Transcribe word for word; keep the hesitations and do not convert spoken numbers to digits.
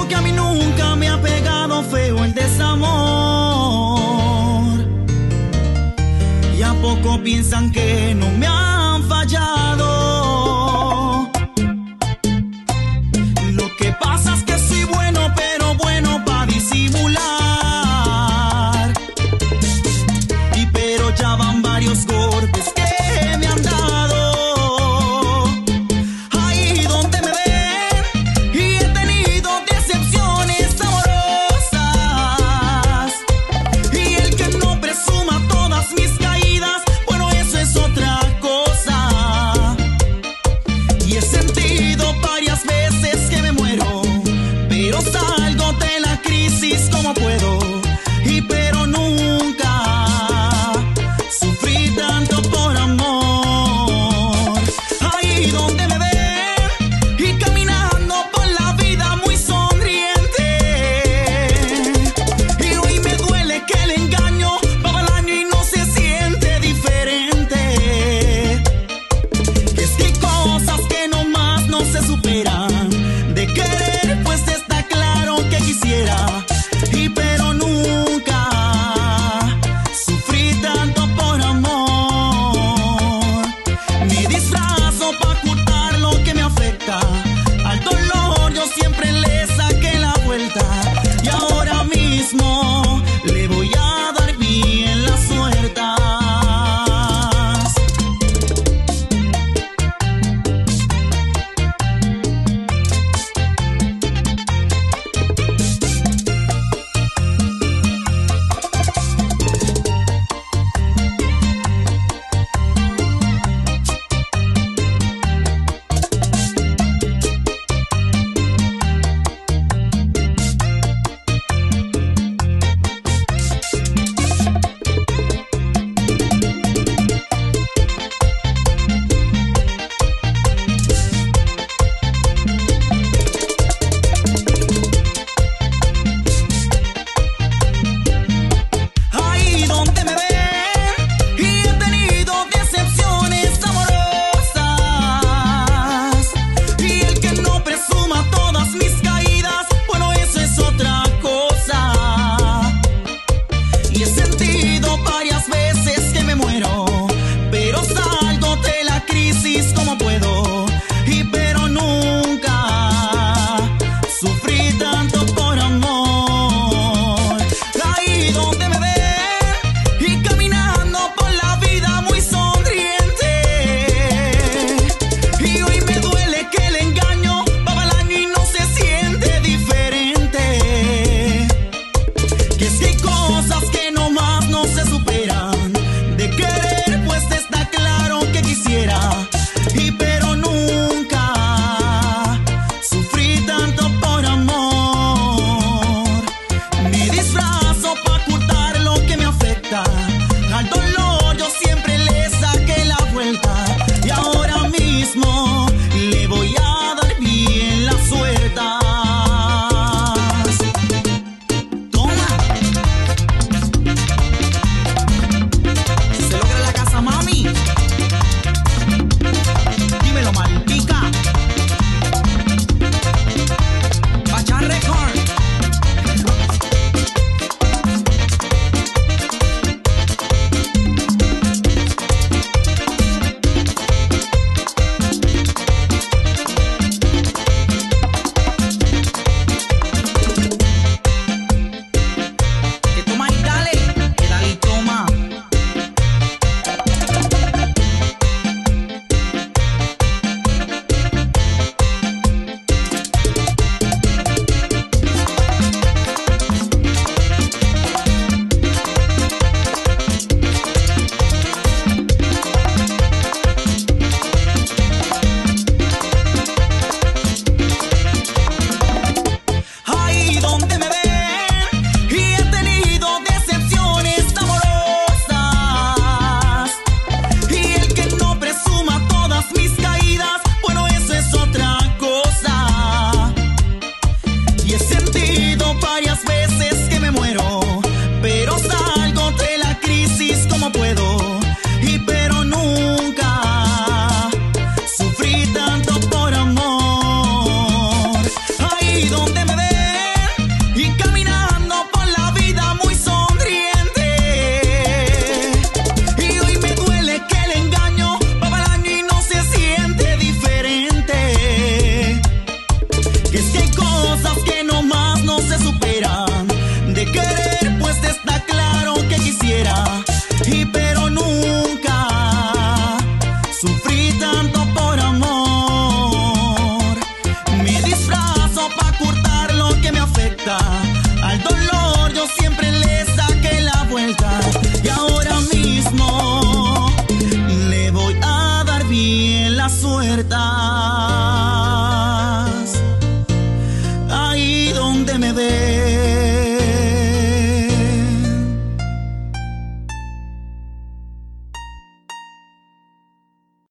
que a mí nunca me ha pegado feo el desamor. Y a poco piensan que no me han fallado. Lo que pasa es que soy bueno, pero bueno pa' disimular. Y pero ya van varios golpes que me han dado. Ahí donde me ven, y he tenido decepciones amorosas. Y el que no presuma todas mis caídas, bueno, eso es otra cosa. Y he sentido varias veces que me muero, pero salgo de la crisis como puedo. Y pero nunca sufrí tanto por amor. Ahí donde me ven, y caminando por la vida muy sonriente. Y hoy me duele que el engaño va al año y no se siente diferente. Que es que hay cosas que nomás no se superan. De querer pues está claro que quisiera. Y pero nunca sufrí tanto por amor. Me disfrazo para ocultar lo que me afecta. Al dolor yo siempre le saqué la vuelta. Y ahora mismo le voy a dar bien las suertas. suelta.